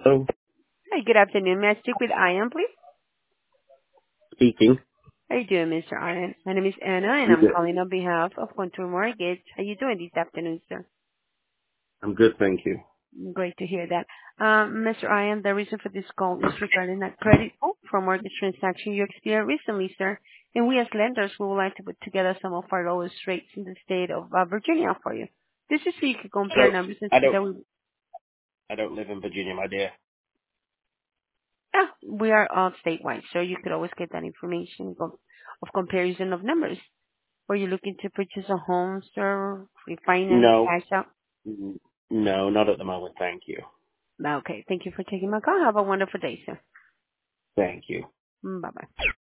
Oh, Hi, good afternoon. May I speak with Ian, please? speaking. How you doing, Mr. Ian? My name is Anna, and I'm I'm good. calling on behalf of Contour Mortgage. How you doing this afternoon, sir? I'm good, thank you. Great to hear that. Mr. Ian, the reason for this call is regarding that credit pull from mortgage transaction you experienced recently, sir. And we as lenders, we would like to put together some of our lowest rates in the state of Virginia for you. This is so you can I compare don't. numbers and I see don't. that I don't live in Virginia, my dear. we are all statewide, so you could always get that information of comparison of numbers. Were you looking to purchase a home, sir? Refinance, No. cash out? Mm, No, not at the moment. Thank you. Okay. Thank you for taking my call. Have a wonderful day, sir. Thank you. Bye-bye.